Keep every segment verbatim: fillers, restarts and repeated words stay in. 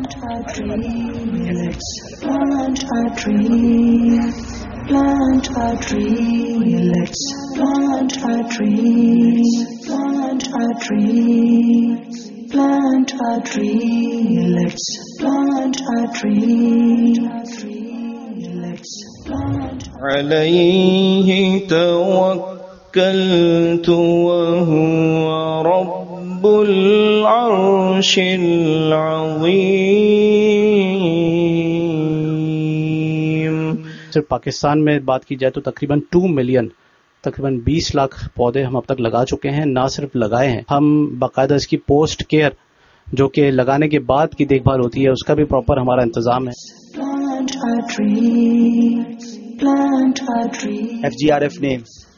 Plant a tree, let's plant a tree. Plant a tree, let's plant a tree. Plant a tree. Plant a tree, let's plant a tree. Let's plant. عليه توكلت وهو رب العرش العظيم. صرف پاکستان میں بات کی جائے تو تقریباً ٹو ملین تقریباً بیس لاکھ پودے ہم اب تک لگا چکے ہیں. نہ صرف لگائے ہیں, ہم باقاعدہ اس کی پوسٹ کیئر جو کہ لگانے کے بعد کی دیکھ بھال ہوتی ہے اس کا بھی پراپر ہمارا انتظام ہے. ایف جی آر ایف نے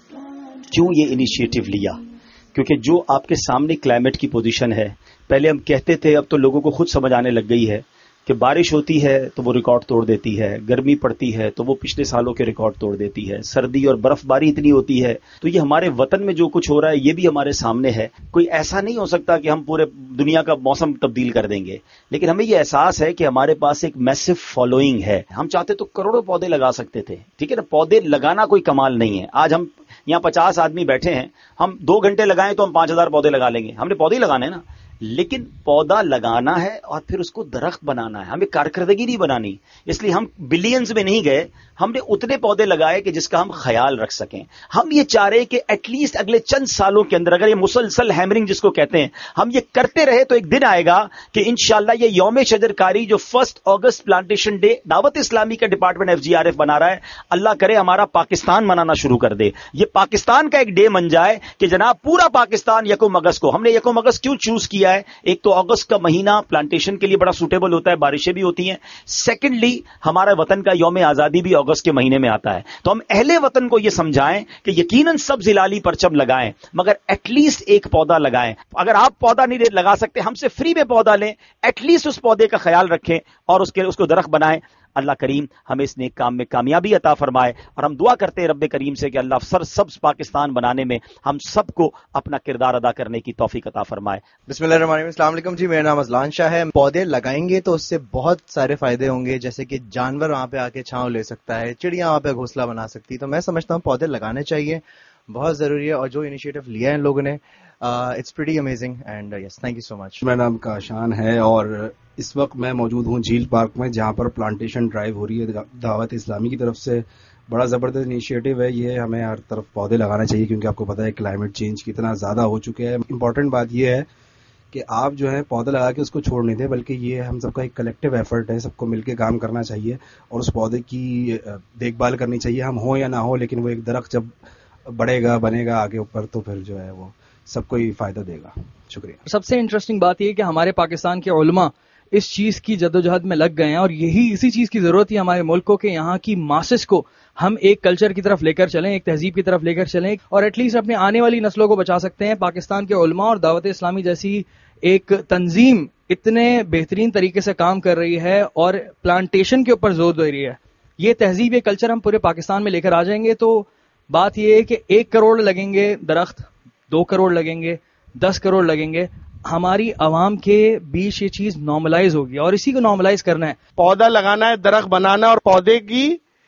کیوں یہ انیشیٹو لیا؟ کیونکہ جو آپ کے سامنے کلائمیٹ کی پوزیشن ہے, پہلے ہم کہتے تھے, اب تو لوگوں کو خود سمجھ آنے لگ گئی ہے کہ بارش ہوتی ہے تو وہ ریکارڈ توڑ دیتی ہے, گرمی پڑتی ہے تو وہ پچھلے سالوں کے ریکارڈ توڑ دیتی ہے, سردی اور برف باری اتنی ہوتی ہے. تو یہ ہمارے وطن میں جو کچھ ہو رہا ہے یہ بھی ہمارے سامنے ہے. کوئی ایسا نہیں ہو سکتا کہ ہم پورے دنیا کا موسم تبدیل کر دیں گے, لیکن ہمیں یہ احساس ہے کہ ہمارے پاس ایک میسو فالوئنگ ہے. ہم چاہتے تو کروڑوں پودے لگا سکتے تھے, ٹھیک ہے نا, پودے لگانا کوئی کمال نہیں ہے. آج ہم یہاں پچاس آدمی بیٹھے ہیں, ہم دو گھنٹے لگائیں تو ہم پانچ ہزار پودے لگا لیں گے. ہم نے پودے ہی لگانے نا, لیکن پودا لگانا ہے اور پھر اس کو درخت بنانا ہے. ہمیں کارکردگی نہیں بنانی, اس لیے ہم بلینز میں نہیں گئے, ہم نے اتنے پودے لگائے کہ جس کا ہم خیال رکھ سکیں. ہم یہ چاہ رہے کہ ایٹ لیسٹ اگلے چند سالوں کے اندر اگر یہ مسلسل ہیمرنگ جس کو کہتے ہیں ہم یہ کرتے رہے تو ایک دن آئے گا کہ انشاءاللہ یہ یوم شجرکاری جو فرسٹ اگست پلانٹیشن ڈے دعوت اسلامی کا department F G R F بنا رہا ہے, اللہ کرے ہمارا پاکستان منانا شروع کر دے. یہ پاکستان کا ایک ڈے بن جائے کہ جناب پورا پاکستان یکم اگست کو. ہم نے یکم اگست کیوں چوز کیا ہے؟ ایک تو اگست کا مہینہ پلانٹیشن کے لیے بڑا سوٹیبل ہوتا ہے, بارشیں بھی ہوتی ہیں. سیکنڈلی ہمارا وطن کا یوم آزادی بھی اگست کے مہینے میں آتا ہے, تو ہم اہل وطن کو یہ سمجھائیں کہ یقیناً سب ہلالی پرچم لگائیں, مگر ایٹ لیسٹ ایک پودا لگائیں. اگر آپ پودا نہیں لگا سکتے, ہم سے فری میں پودا لیں, ایٹ لیسٹ اس پودے کا خیال رکھیں اور اس کے اس کو درخت بنائیں. اللہ کریم ہمیں اس نیک کام میں کامیابی عطا فرمائے, اور ہم دعا کرتے ہیں رب کریم سے کہ اللہ سر سبز پاکستان بنانے میں ہم سب کو اپنا کردار ادا کرنے کی توفیق عطا فرمائے. بسم اللہ الرحمن الرحیم. السلام علیکم جی, میرا نام اذلان شاہ ہے. پودے لگائیں گے تو اس سے بہت سارے فائدے ہوں گے, جیسے کہ جانور وہاں پہ آ کے چھاؤں لے سکتا ہے, چڑیاں وہاں پہ گھونسلہ بنا سکتی. تو میں سمجھتا ہوں پودے لگانے چاہیے, بہت ضروری ہے, اور جو انیشیٹو لیا ہے ان لوگوں نے it's pretty amazing and yes thank you so much. میرا نام کاشان ہے اور اس وقت میں موجود ہوں جھیل پارک میں, جہاں پر پلانٹیشن ڈرائیو ہو رہی ہے دعوت اسلامی کی طرف سے. بڑا زبردست انیشیٹو ہے یہ, ہمیں ہر طرف پودے لگانا چاہیے کیونکہ آپ کو پتا ہے کلائمیٹ چینج کتنا زیادہ ہو چکا ہے. امپورٹنٹ بات یہ ہے کہ آپ جو ہے پودا لگا کے اس کو چھوڑ نہیں دیں, بلکہ یہ ہم سب کا ایک کلیکٹیو ایفرٹ ہے, سب کو مل کے کام کرنا چاہیے اور اس پودے کی دیکھ بھال کرنی چاہیے. ہم ہوں یا نہ ہو, لیکن وہ ایک درخت جب بڑھے گا بنے گا آگے اوپر تو پھر جو ہے وہ سب کو ہی فائدہ دے گا. شکریہ. سب سے انٹرسٹنگ بات یہ کہ ہمارے پاکستان کے علماء اس چیز کی جدوجہد میں لگ گئے ہیں, اور یہی اسی چیز کی ضرورت ہے ہمارے ملک کو کہ یہاں کی ماسس کو ہم ایک کلچر کی طرف لے کر چلیں, ایک تہذیب کی طرف لے کر چلیں, اور ایٹ لیسٹ اپنے آنے والی نسلوں کو بچا سکتے ہیں. پاکستان کے علماء اور دعوت اسلامی جیسی ایک تنظیم اتنے بہترین طریقے سے کام کر رہی ہے اور پلانٹیشن کے اوپر زور دے رہی ہے. یہ تہذیب, یہ کلچر ہم پورے پاکستان میں لے کر آ جائیں گے تو بات یہ ہے کہ ایک کروڑ لگیں گے درخت, دو کروڑ لگیں گے, دس کروڑ لگیں گے, ہماری عوام کے بیچ یہ چیز نارملائز ہوگی, اور اسی کو نارملائز کرنا ہے. پودا لگانا ہے, درخت بنانا اور پودے کی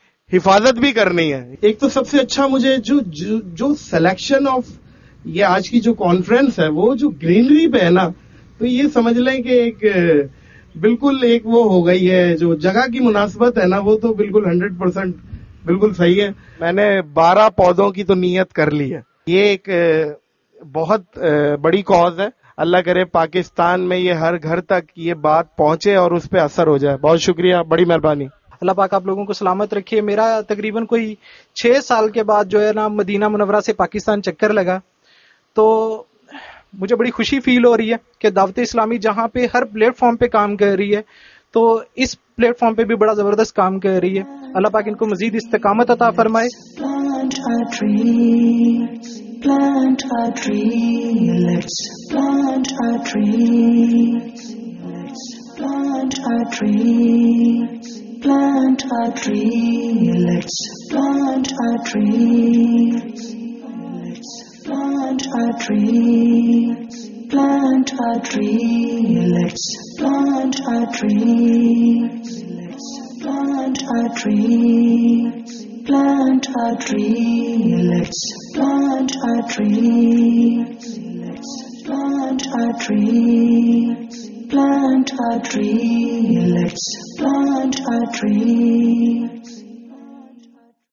حفاظت بھی کرنی ہے. ایک تو سب سے اچھا مجھے جو جو, جو سلیکشن آف یہ آج کی جو کانفرنس ہے وہ جو گرینری پہ ہے نا, تو یہ سمجھ لیں کہ ایک بالکل ایک وہ ہو گئی ہے, جو جگہ کی مناسبت ہے نا وہ تو بالکل ہنڈریڈ پرسینٹ بالکل صحیح ہے. میں نے بارہ پودوں کی تو نیت کر لی ہے. یہ ایک بہت بڑی کاز ہے. اللہ کرے پاکستان میں یہ ہر گھر تک یہ بات پہنچے اور اس پہ اثر ہو جائے. بہت شکریہ, بڑی مہربانی. اللہ پاک آپ لوگوں کو سلامت رکھیے. میرا تقریباً کوئی چھ سال کے بعد جو ہے نا مدینہ منورہ سے پاکستان چکر لگا, تو مجھے بڑی خوشی فیل ہو رہی ہے کہ دعوت اسلامی جہاں پہ ہر پلیٹ فارم پہ کام کر رہی ہے تو اس پلیٹ فارم پہ بھی بڑا زبردست کام کر رہی ہے. اللہ پاک ان کو مزید استقامت عطا فرمائے. Plant a tree, plant a tree, let's plant a tree, let's plant a tree, plant a tree, let's plant a tree, let's plant a tree, plant a tree. Let's plant a tree. Let's plant a tree. Plant a tree. Let's plant a tree. Let's plant a tree. Plant a tree. Let's plant a tree.